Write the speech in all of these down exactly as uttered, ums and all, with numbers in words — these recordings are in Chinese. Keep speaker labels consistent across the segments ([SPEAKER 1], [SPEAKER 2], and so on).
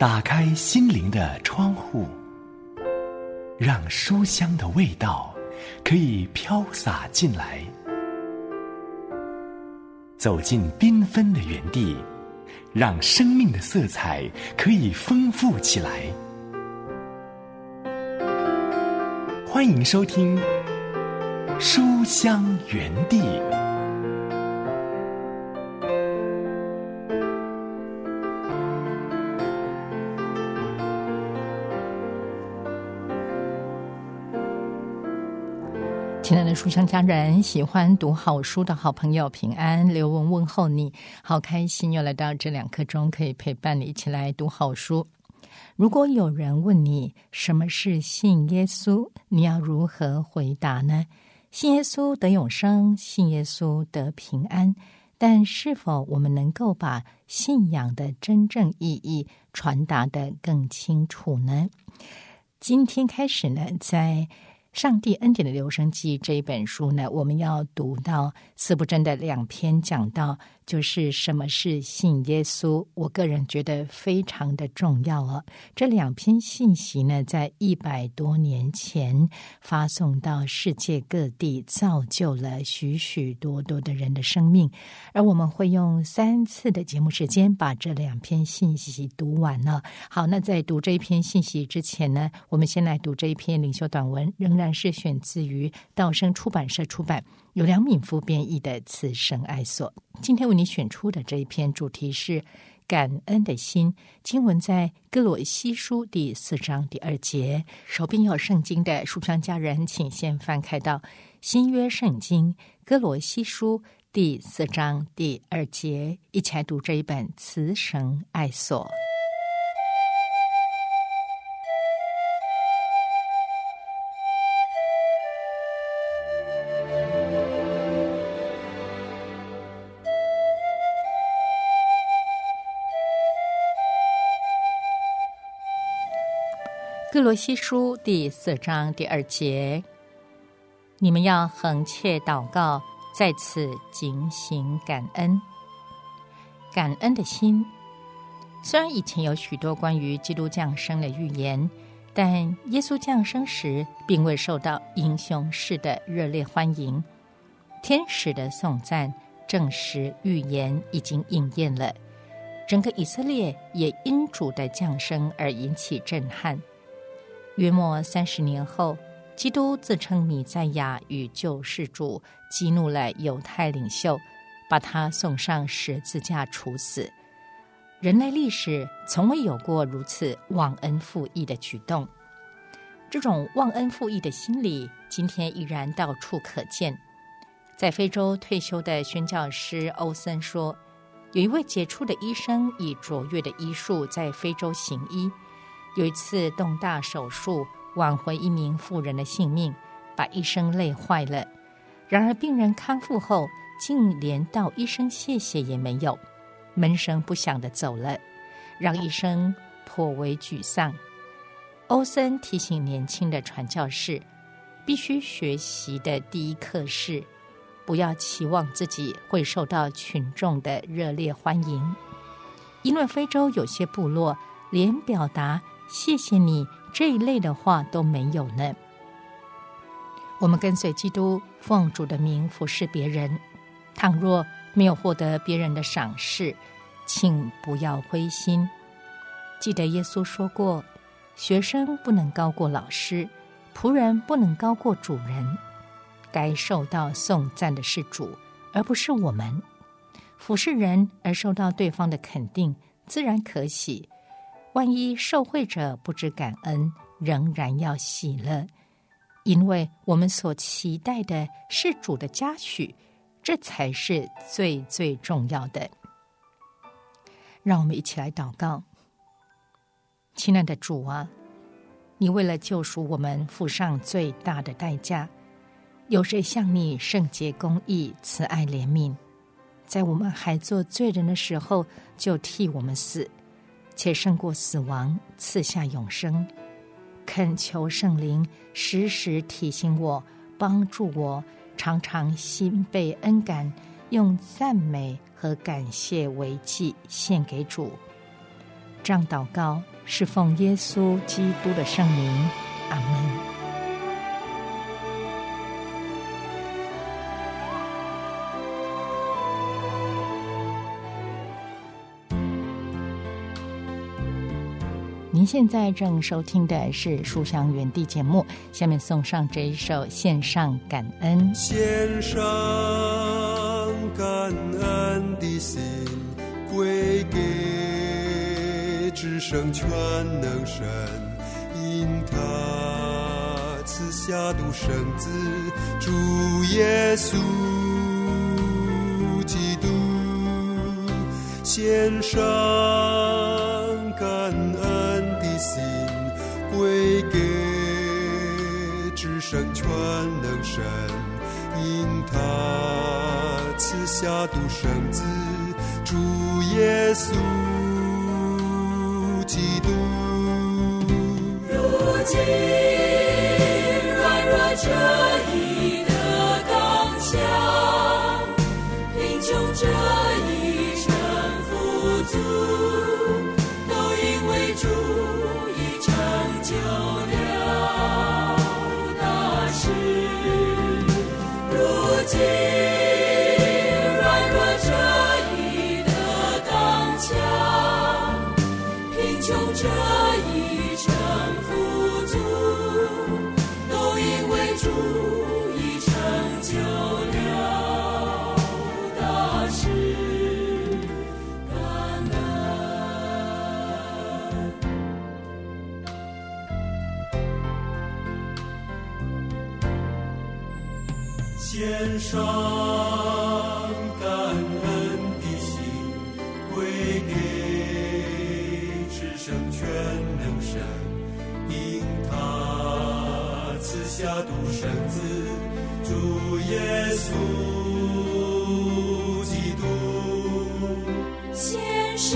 [SPEAKER 1] 打开心灵的窗户，让书香的味道可以飘洒进来。走进缤纷的园地，让生命的色彩可以丰富起来。欢迎收听书香园地。
[SPEAKER 2] 亲爱的书香家人，喜欢读好书的好朋友平安，刘文问候你，好开心又来到这两刻钟，可以陪伴你一起来读好书。如果有人问你什么是信耶稣，你要如何回答呢？信耶稣得永生，信耶稣得平安，但是否我们能够把信仰的真正意义传达得更清楚呢？今天开始呢，在上帝恩典的留声机这一本书呢，我们要读到司布真的两篇讲到，就是什么是信耶稣。我个人觉得非常的重要哦。这两篇信息呢，在一百多年前发送到世界各地，造就了许许多多的人的生命。而我们会用三次的节目时间把这两篇信息读完了。好，那在读这一篇信息之前呢，我们先来读这一篇灵修短文，仍然是选自于道生出版社出版，由梁敏夫编译的《慈生爱所》。今天为你选出的这一篇主题是感恩的心，经文在哥罗西书第四章第二节。手边有圣经的书香家人，请先翻开到新约圣经哥罗西书第四章第二节，一起来读这一本《慈生爱所》。哥罗西书第四章第二节，你们要恒切祷告，在此警醒感恩。感恩的心，虽然以前有许多关于基督降生的预言，但耶稣降生时并未受到英雄式的热烈欢迎。天使的颂赞证实预言已经应验了，整个以色列也因主的降生而引起震撼。约莫三十年后，基督自称弥赛亚与救世主，激怒了犹太领袖，把他送上十字架处死。人类历史从未有过如此忘恩负义的举动。这种忘恩负义的心理，今天依然到处可见。在非洲退休的宣教师欧森说，有一位杰出的医生以卓越的医术在非洲行医，有一次动大手术挽回一名妇人的性命，把医生累坏了。然而病人康复后，竟连道医生谢谢也没有，闷声不响地走了，让医生颇为沮丧。欧森提醒年轻的传教士，必须学习的第一课是，不要期望自己会受到群众的热烈欢迎，因为非洲有些部落连表达谢谢你这一类的话都没有呢。我们跟随基督，奉主的名服侍别人，倘若没有获得别人的赏识，请不要灰心。记得耶稣说过，学生不能高过老师，仆人不能高过主人。该受到颂赞的是主，而不是我们。服侍人而受到对方的肯定，自然可喜。万一受惠者不知感恩，仍然要喜乐，因为我们所期待的是主的嘉许，这才是最最重要的。让我们一起来祷告。亲爱的主啊，你为了救赎我们付上最大的代价，有谁像你圣洁公义、慈爱怜悯，在我们还做罪人的时候就替我们死，且胜过死亡，赐下永生。恳求圣灵时时提醒我，帮助我，常常心被恩感，用赞美和感谢为祭献给主。这样祷告是奉耶稣基督的圣名，阿们。您现在正收听的是书香园地节目，下面送上这一首线上感恩。
[SPEAKER 3] 线上感恩的心归给至圣全能神，因他赐下独生子主耶稣基督。线上感恩的心归给至圣全能神，因他赐下独生子主耶稣基督。
[SPEAKER 4] 如今软弱这一的刚强，贫穷这一生富足，都因为主已成就了大事。如今软弱这一的刚强，贫穷这一生富足，都因为主已成就了大事。感恩献上感恩的心归给至圣全能神，因他赐下独生子主耶稣基督。献上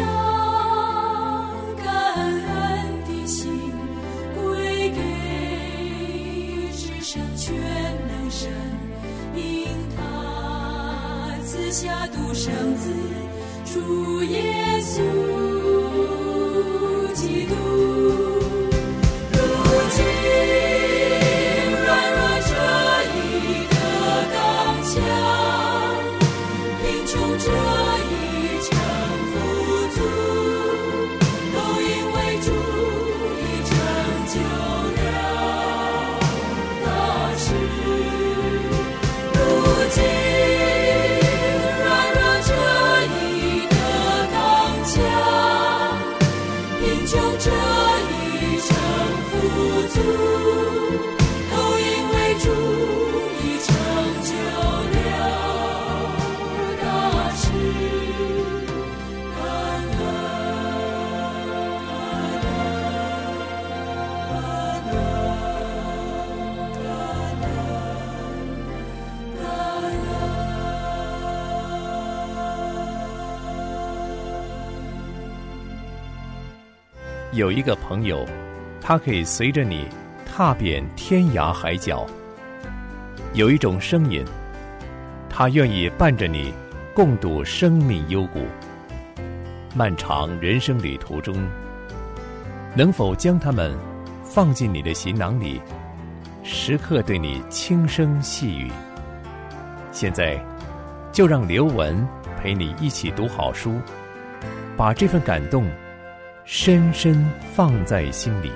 [SPEAKER 4] 感恩的心归给至圣全能神，因他赐下独生子主耶稣基督。如今软弱这一的刚强，贫穷这一成富足，都因为主已成就了大事。如今软弱这一的刚强，贫穷这一成富足，都因为主已成就了大事。感恩感恩感恩感
[SPEAKER 5] 有一个朋友，他可以随着你踏遍天涯海角；有一种声音，他愿意伴着你共度生命幽谷。漫长人生旅途中，能否将他们放进你的行囊里，时刻对你轻声细语？现在就让刘文陪你一起读好书，把这份感动深深放在心里。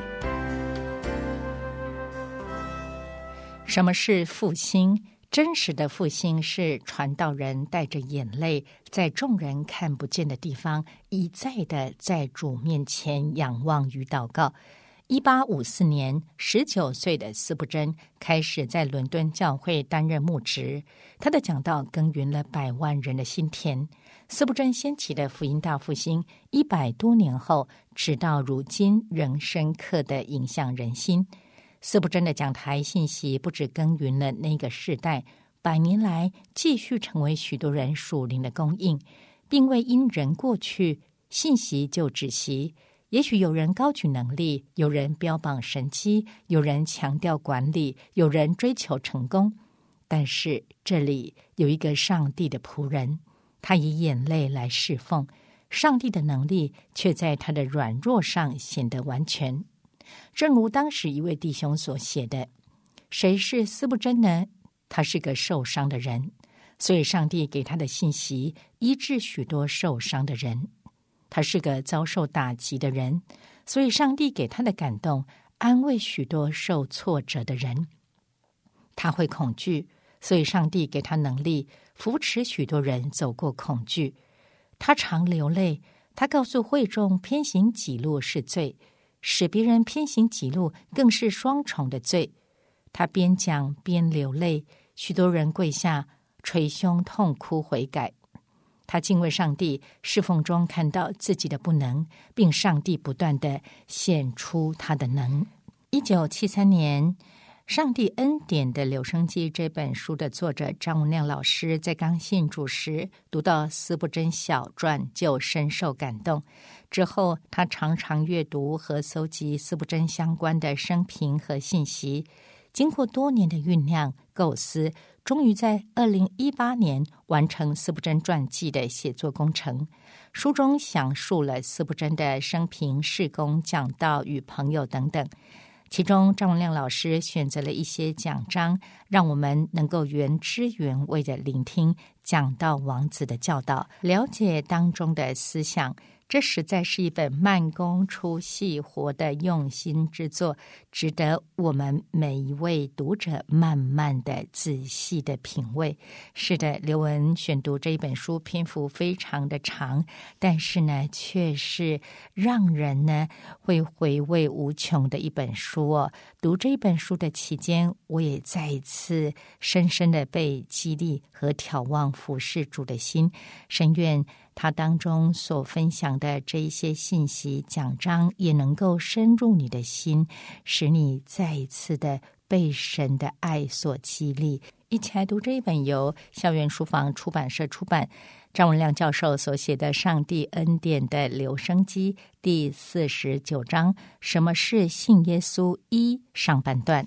[SPEAKER 2] 什么是复兴？真实的复兴是传道人带着眼泪，在众人看不见的地方，一再的在主面前仰望与祷告。一八五四年，十九岁的司布真开始在伦敦教会担任牧职，他的讲道耕耘了百万人的心田。司布真掀起的福音大复兴，一百多年后，直到如今仍深刻地影响人心。司布真的讲台信息不只耕耘了那个世代，百年来继续成为许多人属灵的供应，并未因人过去，信息就止息。也许有人高举能力，有人标榜神迹，有人强调管理，有人追求成功，但是这里有一个上帝的仆人，他以眼泪来侍奉， 上帝的能力却在他的软弱上显得完全。正如当时一位弟兄所写的，谁是司布真呢？他是个受伤的人，所以上帝给他的信息医治许多受伤的人。他是个遭受打击的人，所以上帝给他的感动安慰许多受挫折的人。他会恐惧，所以上帝给他能力扶持许多人走过恐惧。他常流泪，他告诉会众偏行己路是罪，使别人偏行己路更是双重的罪。他边讲边流泪，许多人跪下捶胸痛哭悔改。他敬畏上帝，侍奉中看到自己的不能，并上帝不断地显出他的能。一九七三年，《上帝恩典的留声机》这本书的作者张文亮老师在刚信主时读到司布真小传，就深受感动。之后他常常阅读和搜集司布真相关的生平和信息，经过多年的酝酿构思，终于在二零一八年完成司布真传记的写作工程。书中详述了司布真的生平、事工、讲道与朋友等等。其中张文亮老师选择了一些讲章，让我们能够原汁原味地聆听讲道王子的教导，了解当中的思想。这实在是一本慢工出细活的用心之作，值得我们每一位读者慢慢的仔细的品味。是的，刘文选读这一本书篇幅非常的长，但是呢却是让人呢会回味无穷的一本书哦。读这一本书的期间，我也再一次深深的被激励和眺望服侍主的心，深愿他当中所分享的这一些信息讲章也能够深入你的心，使你再一次的被神的爱所激励。一起来读这一本由校园书房出版社出版，张文亮教授所写的《上帝恩典的留声机》第四十九章，什么是信耶稣一上半段。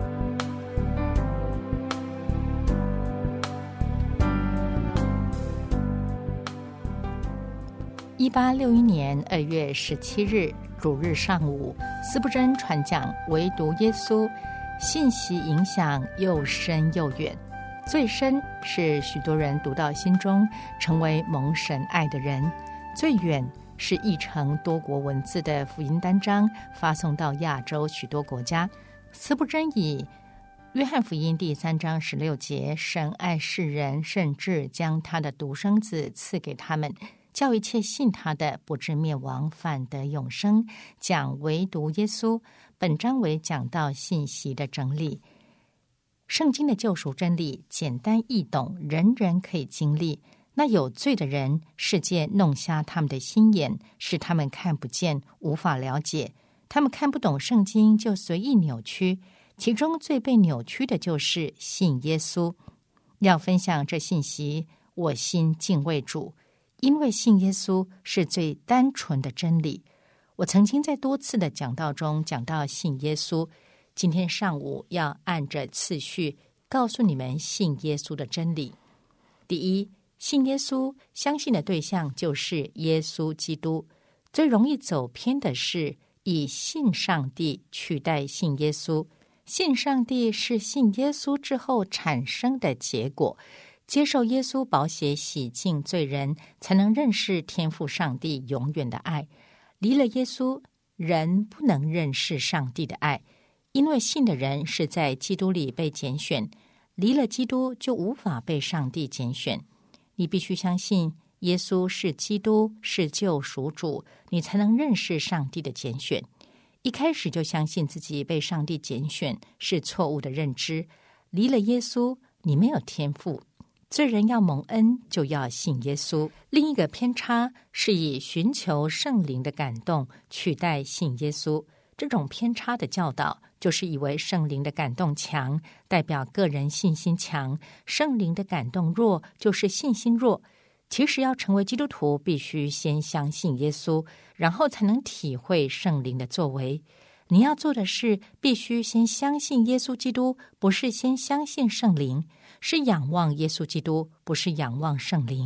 [SPEAKER 2] 一八六一年二月十七日主日上午，司布真传讲唯独耶稣，信息影响又深又远。最深是许多人读到心中，成为蒙神爱的人；最远是译成多国文字的福音单章，发送到亚洲许多国家。司布真以约翰福音第三章十六节，神爱世人，甚至将他的独生子赐给他们，叫一切信他的不至灭亡，反得永生，讲唯独耶稣。本章为讲到信息的整理。圣经的救赎真理简单易懂，人人可以经历。那有罪的人，世界弄瞎他们的心眼，使他们看不见，无法了解。他们看不懂圣经，就随意扭曲。其中最被扭曲的就是信耶稣。要分享这信息，我心敬畏主，因为信耶稣是最单纯的真理。我曾经在多次的讲道中讲到信耶稣，今天上午要按着次序告诉你们信耶稣的真理。第一，信耶稣，相信的对象就是耶稣基督。最容易走偏的是以信上帝取代信耶稣。信上帝是信耶稣之后产生的结果，接受耶稣宝血洗净罪人，才能认识天父上帝永远的爱。离了耶稣，人不能认识上帝的爱，因为信的人是在基督里被拣选，离了基督就无法被上帝拣选。你必须相信耶稣是基督，是救赎主，你才能认识上帝的拣选。一开始就相信自己被上帝拣选是错误的认知。离了耶稣，你没有天赋。罪人要蒙恩，就要信耶稣。另一个偏差是以寻求圣灵的感动取代信耶稣。这种偏差的教导，就是以为圣灵的感动强，代表个人信心强；圣灵的感动弱，就是信心弱。其实要成为基督徒，必须先相信耶稣，然后才能体会圣灵的作为。你要做的是，必须先相信耶稣基督，不是先相信圣灵；是仰望耶稣基督，不是仰望圣灵。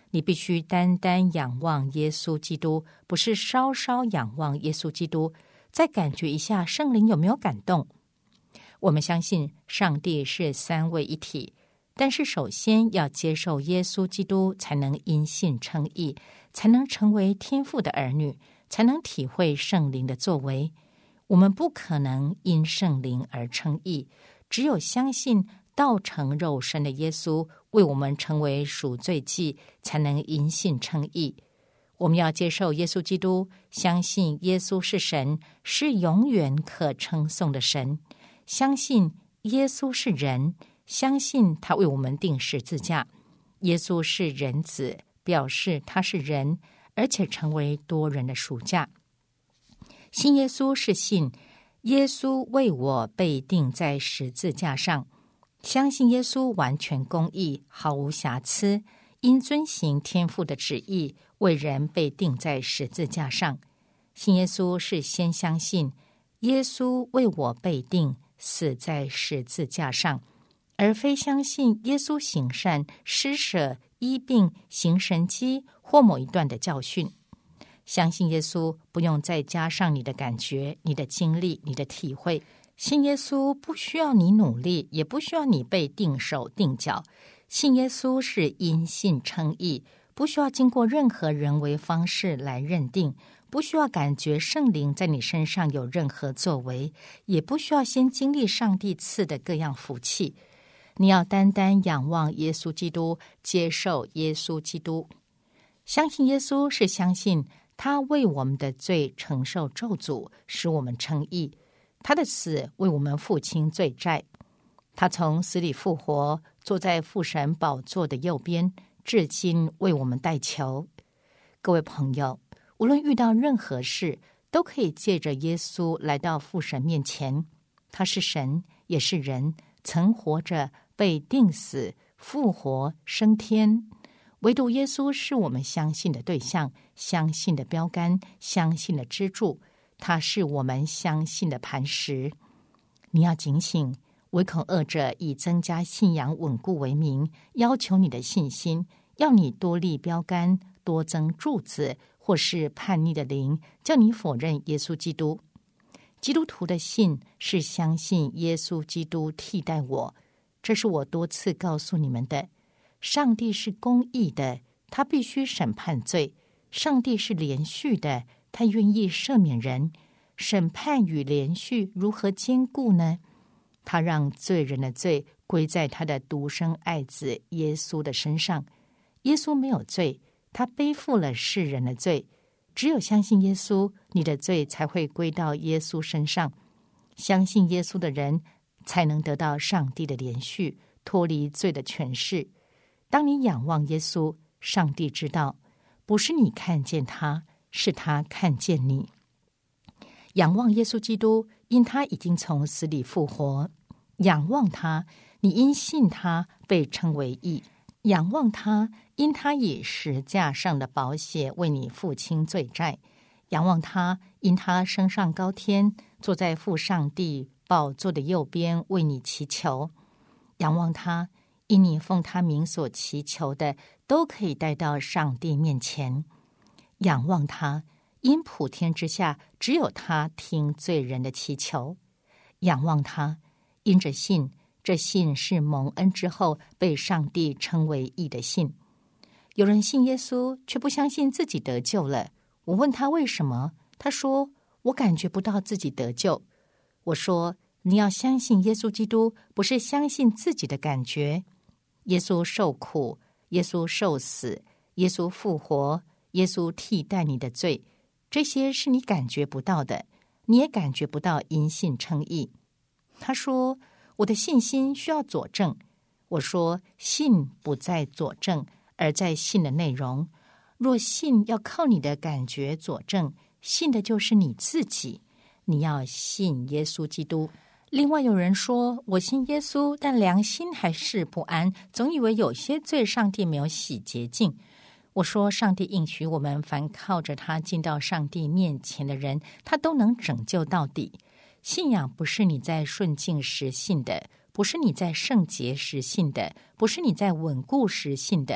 [SPEAKER 2] 你必须单单仰望耶稣基督，不是稍稍仰望耶稣基督，再感觉一下圣灵有没有感动。我们相信上帝是三位一体，但是首先要接受耶稣基督，才能因信称义，才能成为天父的儿女，才能体会圣灵的作为。我们不可能因圣灵而称义，只有相信道成肉身的耶稣为我们成为赎罪祭，才能因信称义。我们要接受耶稣基督，相信耶稣是神，是永远可称颂的神，相信耶稣是人，相信他为我们钉十字架。耶稣是人子，表示他是人，而且成为多人的赎价。信耶稣是信耶稣为我被钉在十字架上，相信耶稣完全公义，毫无瑕疵，因遵行天父的旨意，为人被钉在十字架上。信耶稣是先相信耶稣为我被钉，死在十字架上，而非相信耶稣行善、施舍、医病、行神迹或某一段的教训。相信耶稣不用再加上你的感觉、你的经历、你的体会。信耶稣不需要你努力，也不需要你被定手定脚。信耶稣是因信称义，不需要经过任何人为方式来认定，不需要感觉圣灵在你身上有任何作为，也不需要先经历上帝赐的各样福气。你要单单仰望耶稣基督，接受耶稣基督。相信耶稣是相信他为我们的罪承受咒诅，使我们称义。他的死为我们付清罪债，他从死里复活，坐在父神宝座的右边，至今为我们代求。各位朋友，无论遇到任何事，都可以借着耶稣来到父神面前。他是神，也是人，曾活着，被钉死，复活，升天。唯独耶稣是我们相信的对象，相信的标杆，相信的支柱。他是我们相信的磐石。你要警醒，唯恐恶者以增加信仰稳固为名，要求你的信心，要你多立标杆，多增柱子，或是叛逆的灵，叫你否认耶稣基督。基督徒的信是相信耶稣基督替代我，这是我多次告诉你们的。上帝是公义的，他必须审判罪；上帝是连续的，他愿意赦免人。审判与连续如何兼顾呢？他让罪人的罪归在他的独生爱子耶稣的身上。耶稣没有罪，他背负了世人的罪。只有相信耶稣，你的罪才会归到耶稣身上。相信耶稣的人才能得到上帝的连续，脱离罪的权势。当你仰望耶稣，上帝知道，不是你看见他，是他看见你。仰望耶稣基督，因他已经从死里复活；仰望他，你因信他被称为义；仰望他，因他以十架上的宝血为你付清罪债；仰望他，因他升上高天，坐在父上帝宝座的右边为你祈求；仰望他，因你奉他名所祈求的，都可以带到上帝面前。仰望他，因普天之下只有他听罪人的祈求。仰望他，因着信，这信是蒙恩之后被上帝称为义的信。有人信耶稣，却不相信自己得救了。我问他为什么，他说我感觉不到自己得救。我说你要相信耶稣基督，不是相信自己的感觉。耶稣受苦，耶稣受死，耶稣复活，耶稣替代你的罪，这些是你感觉不到的，你也感觉不到因信称义。他说我的信心需要佐证。我说信不在佐证，而在信的内容。若信要靠你的感觉佐证，信的就是你自己。你要信耶稣基督。另外有人说，我信耶稣，但良心还是不安，总以为有些罪上帝没有洗洁净。我说上帝应许我们，凡靠着他进到上帝面前的人，他都能拯救到底。信仰不是你在顺境时信的，不是你在圣洁时信的，不是你在稳固时信的，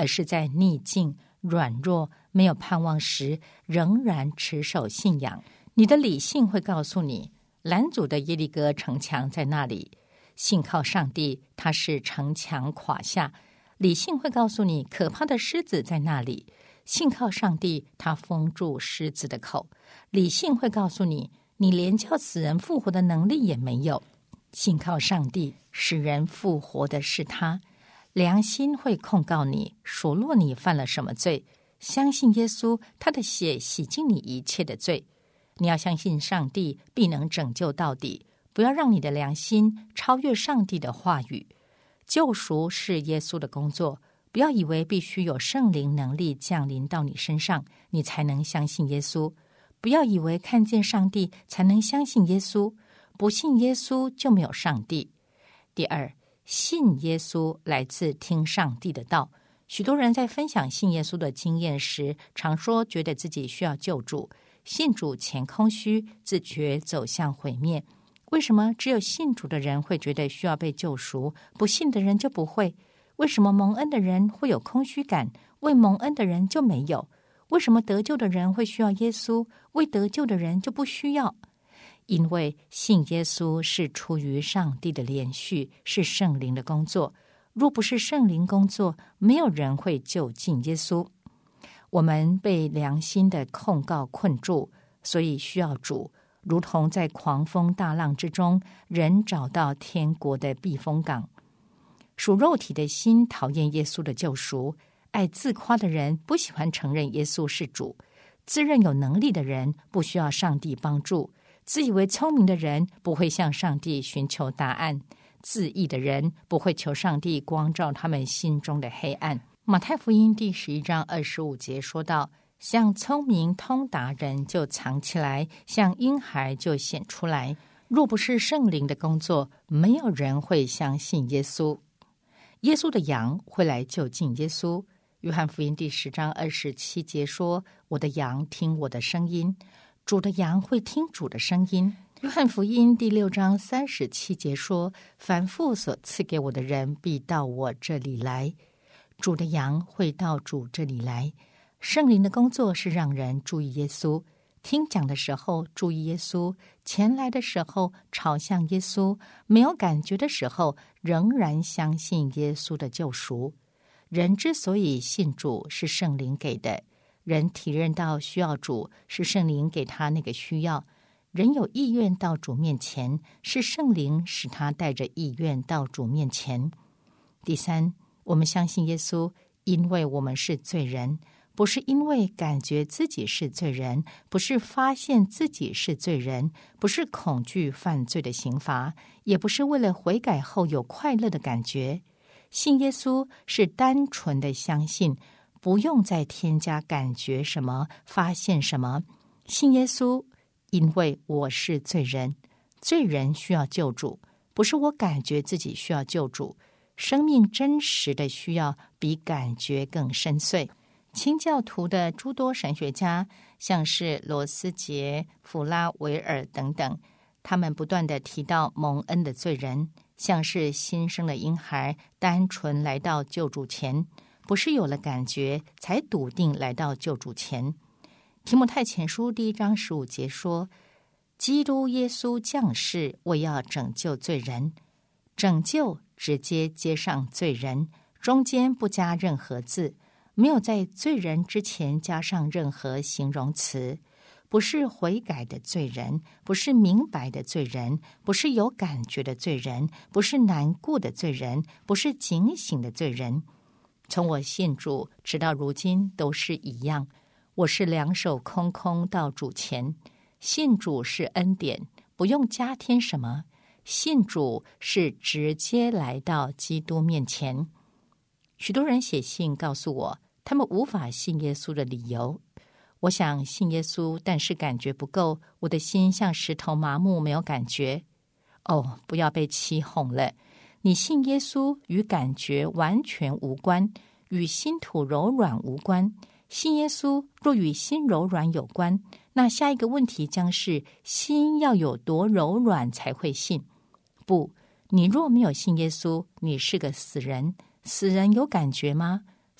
[SPEAKER 2] 而是在逆境、软弱、没有盼望时，仍然持守信仰。你的理性会告诉你，拦阻的耶利哥城墙在那里，信靠上帝，他是城墙垮下。理性会告诉你，可怕的狮子在那里，信靠上帝，他封住狮子的口。理性会告诉你，你连叫死人复活的能力也没有，信靠上帝，使人复活的是他。良心会控告你，数落你犯了什么罪。相信耶稣，他的血洗净你一切的罪。你要相信上帝必能拯救到底，不要让你的良心超越上帝的话语。救赎是耶稣的工作，不要以为必须有圣灵能力降临到你身上，你才能相信耶稣。不要以为看见上帝才能相信耶稣，不信耶稣就没有上帝。第二，信耶稣来自听上帝的道。许多人在分享信耶稣的经验时，常说觉得自己需要救主，信主前空虚，自觉走向毁灭。为什么只有信主的人会觉得需要被救赎，不信的人就不会？为什么蒙恩的人会有空虚感，未蒙恩的人就没有？为什么得救的人会需要耶稣，未得救的人就不需要？因为信耶稣是出于上帝的连续，是圣灵的工作。若不是圣灵工作，没有人会就近耶稣。我们被良心的控告困住，所以需要主，如同在狂风大浪之中，人找到天国的避风港。属肉体的心讨厌耶稣的救赎，爱自夸的人不喜欢承认耶稣是主，自认有能力的人不需要上帝帮助，自以为聪明的人不会向上帝寻求答案，自义的人不会求上帝光照他们心中的黑暗。马太福音第十一章二十五节说道，像聪明通达人就藏起来，像婴孩就显出来。若不是圣灵的工作，没有人会相信耶稣。耶稣的羊会来就近耶稣。约翰福音第十章二十七节说，我的羊听我的声音。主的羊会听主的声音。约翰福音第六章三十七节说，凡父所赐给我的人必到我这里来。主的羊会到主这里来。圣灵的工作是让人注意耶稣，听讲的时候注意耶稣，前来的时候朝向耶稣，没有感觉的时候仍然相信耶稣的救赎。人之所以信主，是圣灵给的。人体认到需要主，是圣灵给他那个需要。人有意愿到主面前，是圣灵使他带着意愿到主面前。第三，我们相信耶稣，因为我们是罪人，不是因为感觉自己是罪人，不是发现自己是罪人，不是恐惧犯罪的刑罚，也不是为了悔改后有快乐的感觉。信耶稣是单纯的相信，不用再添加感觉什么，发现什么。信耶稣，因为我是罪人，罪人需要救主，不是我感觉自己需要救主。生命真实的需要比感觉更深邃。清教徒的诸多神学家，像是罗斯杰、弗拉维尔等等，他们不断地提到蒙恩的罪人，像是新生的婴孩单纯来到救主前，不是有了感觉才笃定来到救主前。提摩太前书第一章十五节说，基督耶稣降世为要拯救罪人。拯救直接接上罪人，中间不加任何字，没有在罪人之前加上任何形容词。不是悔改的罪人，不是明白的罪人，不是有感觉的罪人，不是难过的罪人，不是警醒的罪人。从我信主直到如今都是一样，我是两手空空到主前。信主是恩典，不用加添什么。信主是直接来到基督面前。许多人写信告诉我，他们无法信耶稣的理由。我想信耶稣，但是感觉不够，我的心像石头麻木，没有感觉。哦，不要被欺哄了。你信耶稣与感觉完全无关，与心土柔软无关。信耶稣若与心柔软有关，那下一个问题将是心要有多柔软才会信。不，你若没有信耶稣，你是个死人。死人有感觉吗？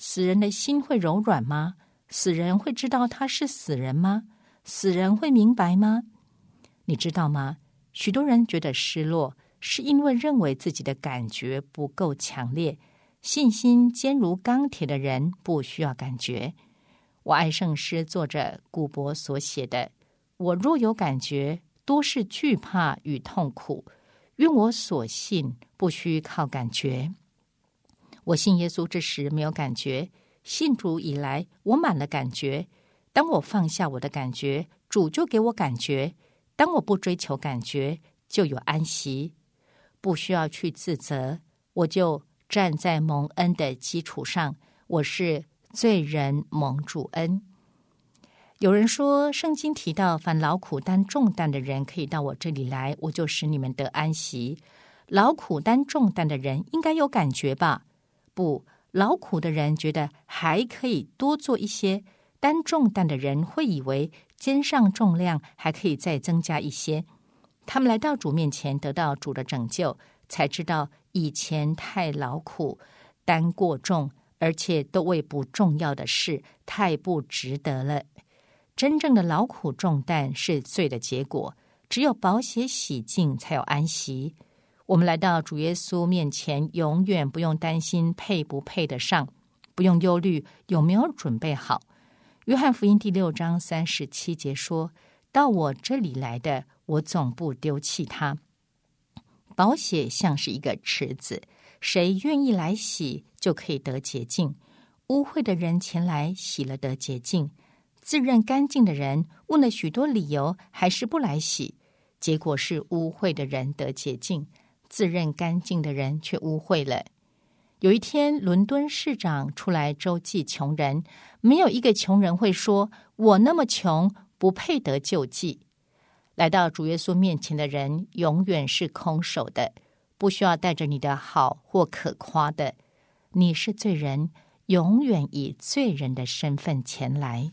[SPEAKER 2] 死人的心会柔软吗？死人会知道他是死人吗？死人会明白吗？你知道吗？许多人觉得失落，是因为认为自己的感觉不够强烈。信心坚如钢铁的人不需要感觉。我爱圣诗作者古柏所写的：我若有感觉，多是惧怕与痛苦，愿我所信不需靠感觉。我信耶稣之时没有感觉，信主以来我满了感觉。当我放下我的感觉，主就给我感觉。当我不追求感觉，就有安息，不需要去自责，我就站在蒙恩的基础上，我是罪人蒙主恩。有人说，圣经提到凡劳苦担重担的人可以到我这里来，我就使你们得安息。劳苦担重担的人应该有感觉吧？不，劳苦的人觉得还可以多做一些，担重担的人会以为肩上重量还可以再增加一些。他们来到主面前，得到主的拯救，才知道以前太劳苦，担过重，而且都为不重要的事，太不值得了。真正的劳苦重担是罪的结果，只有宝血洗净，才有安息。我们来到主耶稣面前，永远不用担心配不配得上，不用忧虑有没有准备好。约翰福音第六章三十七节说：到我这里来的，我总不丢弃他。宝血像是一个池子，谁愿意来洗，就可以得洁净。污秽的人前来洗了得洁净，自认干净的人问了许多理由，还是不来洗，结果是污秽的人得洁净，自认干净的人却污秽了。有一天，伦敦市长出来周济穷人，没有一个穷人会说：我那么穷，不配得救济。来到主耶稣面前的人，永远是空手的，不需要带着你的好或可夸的。你是罪人，永远以罪人的身份前来。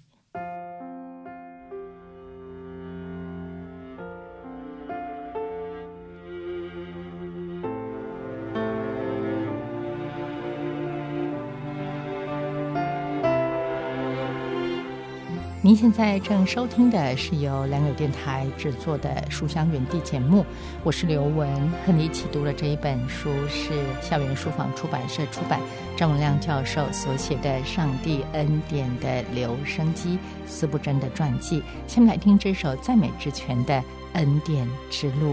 [SPEAKER 2] 您现在正收听的是由良友电台制作的书香园地节目，我是刘文，和你一起读的这一本书是校园书房出版社出版，张文亮教授所写的《上帝恩典的留声机》司布真的传记。下面来听这首赞美之泉的《恩典之路》。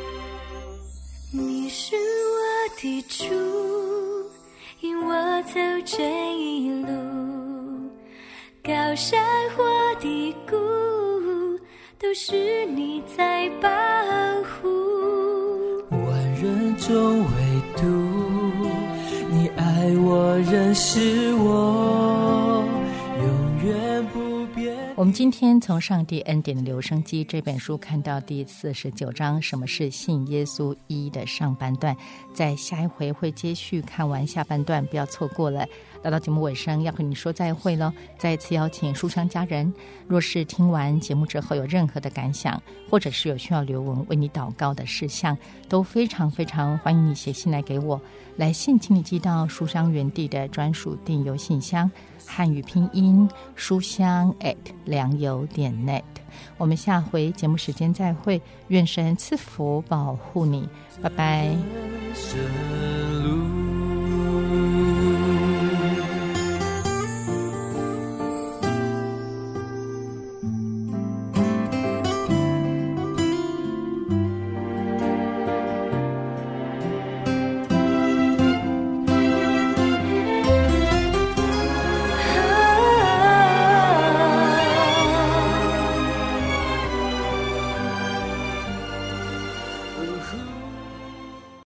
[SPEAKER 4] 你是我的主，引我走这一路，高山或低谷，都是你在保护。
[SPEAKER 6] 万人中唯独你爱我，认识我，永远不变。
[SPEAKER 2] 我们今天从《上帝恩典的留声机》这本书看到第四十九章，什么是信耶稣一的上半段，在下一回会接续看完下半段，不要错过了。来到节目尾声，要和你说再会了。再一次邀请书香家人，若是听完节目之后有任何的感想，或者是有需要刘文为你祷告的事项，都非常非常欢迎你写信来给我。来信请你寄到书香园地的专属电邮信箱，汉语拼音书香 at 良友点 net。 我们下回节目时间再会，愿神赐福保护你，拜拜。
[SPEAKER 6] 神路